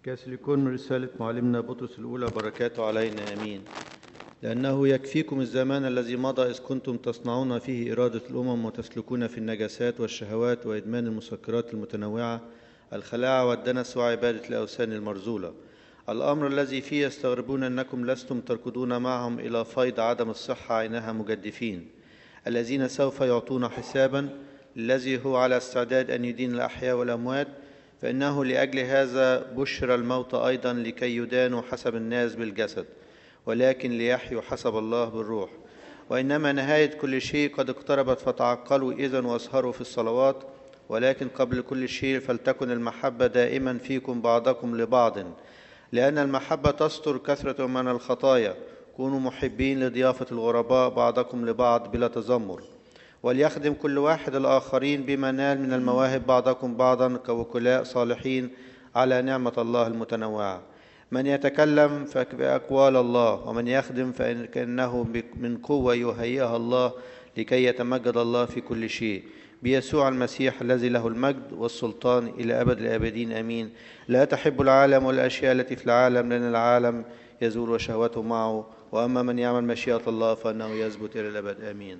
كاسلكون من رسالة معلمنا بطرس الأولى، بركاته علينا آمين. لأنه يكفيكم الزمان الذي مضى إذ كنتم تصنعون فيه إرادة الأمم وتسلكون في النجاسات والشهوات وإدمان المسكرات المتنوعة، الخلاعة والدنس وعبادة الأوثان المرذولة، الأمر الذي فيه يستغربون أنكم لستم تركضون معهم إلى فيض عدم الصحة عينها مجدفين، الذين سوف يعطون حسابا الذي هو على استعداد أن يدين الأحياء والأموات، فإنه لأجل هذا بشر الموت أيضا لكي يدانوا حسب الناس بالجسد، ولكن ليحيوا حسب الله بالروح. وإنما نهاية كل شيء قد اقتربت، فتعقلوا إذن واسهروا في الصلوات. ولكن قبل كل شيء فلتكن المحبة دائما فيكم بعضكم لبعض، لأن المحبة تستر كثرة من الخطايا. كونوا محبين لضيافة الغرباء بعضكم لبعض بلا تذمر. وليخدم كل واحد الآخرين بما نال من المواهب بعضكم بعضا كوكلاء صالحين على نعمة الله المتنوعة. من يتكلم فبأقوال الله، ومن يخدم فكأنه من قوة يهيئها الله لكي يتمجد الله في كل شيء بيسوع المسيح الذي له المجد والسلطان إلى أبد الآبدين آمين. لا تحب العالم والأشياء التي في العالم، لأن العالم يزول وشهوته معه، وأما من يعمل مشيئة الله فإنه يثبت إلى الأبد آمين.